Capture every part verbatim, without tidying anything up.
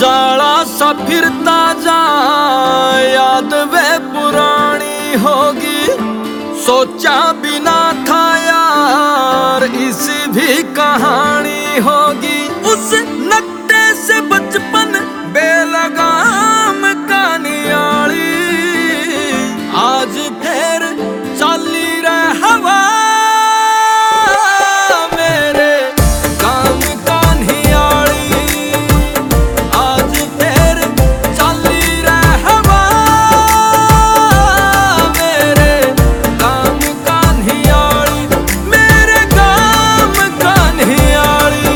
काला सा फिरता जा, याद वे पुरानी होगी। सोचा बिना था यार इस भी कहानी होगी। उस नक्शे से बचपन बेलगाम का नियाली, आज फिर चली रहे हवा मेरे काम का नियाली। आज फिर चली रहे हवा मेरे काम का नियाली, मेरे काम का नियाली।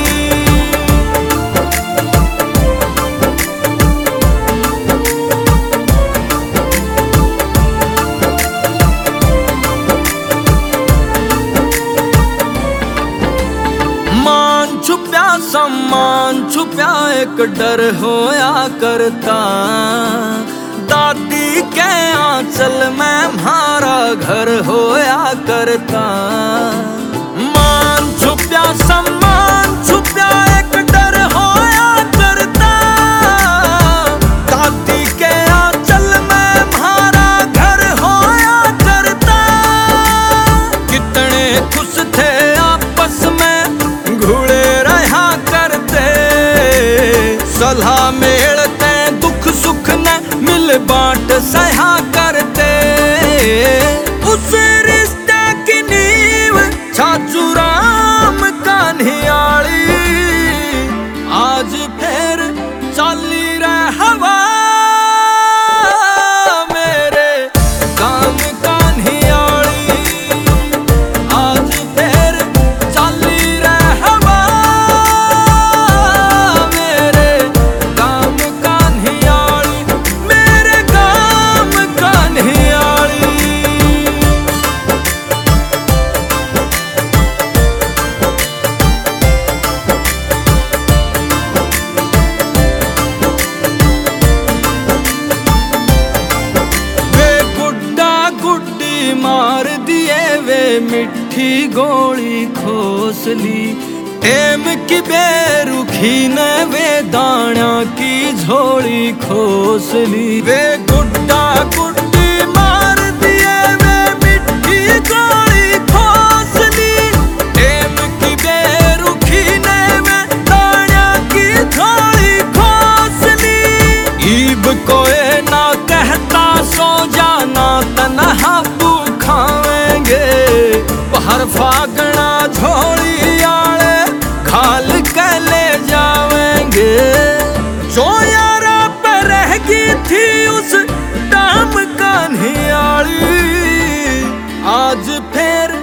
मान छुप्या सम्मान छुप्या एक डर होया करता। दादी के आंचल में हमारा घर होया करता। मान छुप्या सम्मान छुप्या एक डर होया करता। दादी के आंचल में हमारा घर होया करता। कितने खुश थे आपस में घुड़े रहा करते। सलाह मेलते दुख सुख न मिल बांट सहा करते। उस रिश्ते की नींव छाछू राम का नियाली, आज फिर चली रहे हवा मेरे काम का नियाली। आज फिर चली रहे हवा मेरे काम का नियाली, मेरे काम का नियाली। वे गुड्डा गुड्डी मार दिए, वे मिठी गोली खोसली। टेम की बेरुखी ने वे दाना की झोली खोसली। वे गुड्डा गुड्डी मार दिए, वे मिठी गोली खोसली। टेम की बेरुखी ने वे दाना की झोली खोसली। ईब कोई ना कहता सो जाना तन्हा खावेंगे। बाहर फागना झोली आले खाल के ले जावेंगे। जो यारा पे रहगी थी उस दाम का नियाली, आज फिर